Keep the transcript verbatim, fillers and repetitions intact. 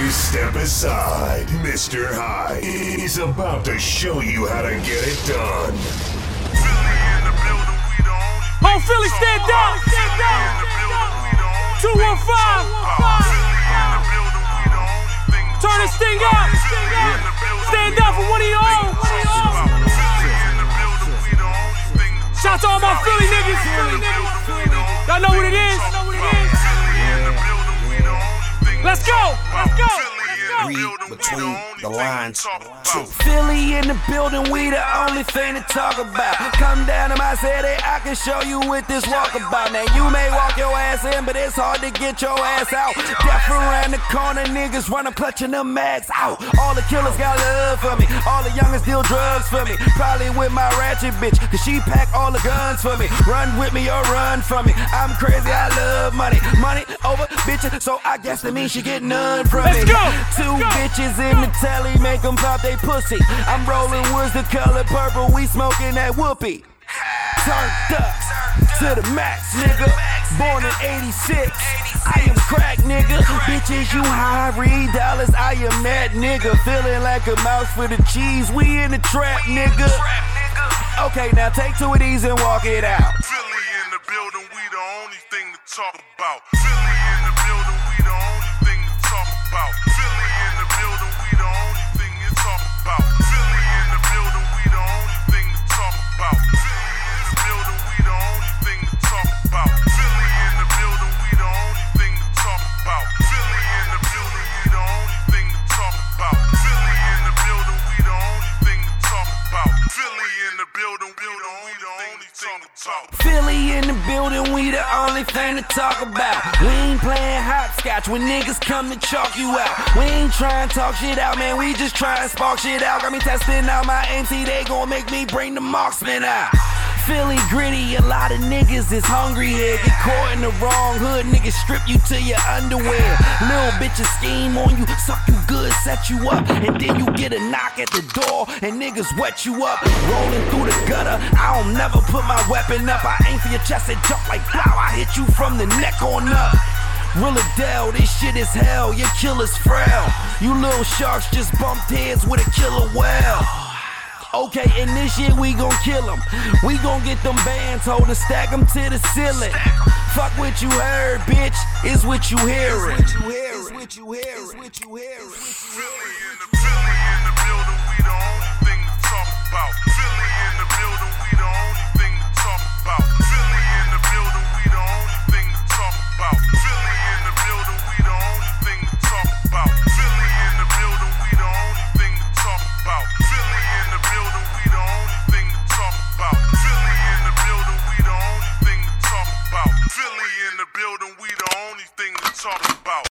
Please step aside. Mister Hyde is about to show you how to get it done. Oh, Philly, stand up! Stand up! two one five! Turn this thing up! Stand up for one of your own! Shout to all my Philly niggas! Y'all know what it is? Let's go! Let's go! Read between the lines. Two. Philly in the building, we the only thing to talk about. Come down to my city, I can show you what this walk about. Now you may walk your ass in, but it's hard to get your ass out. Death around the corner, niggas running, clutching them mags out. All the killers got love for me, all the youngers deal drugs for me. Probably with my ratchet bitch, cause she pack all the guns for me. Run with me or run from me. I'm crazy, I love money. Money over bitches, so I guess that means she get none from Let's me. go! Two bitches in the telly, make them pop they pussy. I'm rolling woods the color purple, we smoking that whoopee. Turned up to the max, nigga. Born in eighty-six, I am crack, nigga. Bitches, you high, read dollars, I am that nigga. Feeling like a mouse for the cheese, we in the trap, nigga. Okay, now take two of these and walk it out. Philly in the building, we the only thing to talk about. Philly in the building, we the only thing to talk about. Philly in the building, we the only thing to talk about. Philly in the building, we the only thing to talk about. Philly in the building, we the only thing to talk about. Philly in the building, we the only thing to talk about. Philly in the building, we the only thing to talk about. Philly in the building, we the only thing to talk about. Philly in the building, we the only thing to talk about. Philly in the building, we the only thing to talk about. We ain't playing hopscotch when niggas come to chalk you out. We ain't trying to talk shit out, man, we just trying to spark shit out. Got me testing out my M C, they gon' make me bring the marksman out. Philly gritty, a lot of niggas is hungry here. Get caught in the wrong hood, niggas strip you to your underwear. Little bitches scheme on you, suck you good, set you up, and then you get a knock at the door, and niggas wet you up. Rolling through the gutter, I don't never put my weapon up. I aim for your chest and jump like plow, I hit you from the neck on up. Real Adele, this shit is hell, your killer's frail. You little sharks just bumped heads with a killer whale. Okay, and this year we gon' kill them. We gon' get them bands, hold and stack them to the ceiling. Fuck what you heard, bitch, it's what you hearing. It's what you hearing. It's what you hearing. It's what you hearing. Philly in the Philly in the building, we the only thing to talk about. Philly in the building, we the only thing to talk about. Philly in the building, we the only thing to talk about. Philly in the building, we the only thing to talk about. Philly in the building, we the only thing to talk about. Philly in the building, we the only thing to talk about. Philly in the building, we the only thing to talk about. Philly in the building, we the only thing to talk about.